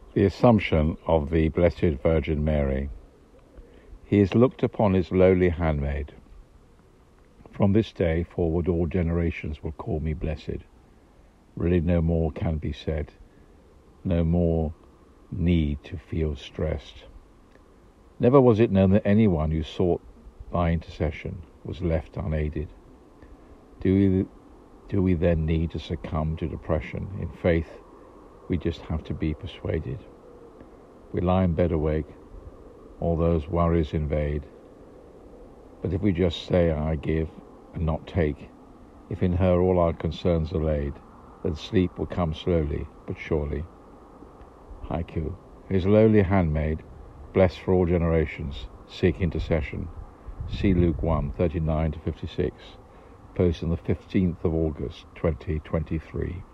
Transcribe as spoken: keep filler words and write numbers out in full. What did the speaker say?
The Assumption of the Blessed Virgin Mary. He is looked upon his lowly handmaid. From this day forward all generations will call me blessed. Really no more can be said, no more need to feel stressed. Never was it known that anyone who sought thy intercession was left unaided. Do we, do we then need to succumb to depression? In faith, we just have to be persuaded. We lie in bed awake, all those worries invade. But if we just say, I give and not take, if in her all our concerns are laid, then sleep will come slowly but surely. Haiku. His lowly handmaid, blessed for all generations, seek intercession. See Luke one, thirty-nine to fifty-six, posted on the fifteenth of August, twenty twenty-three.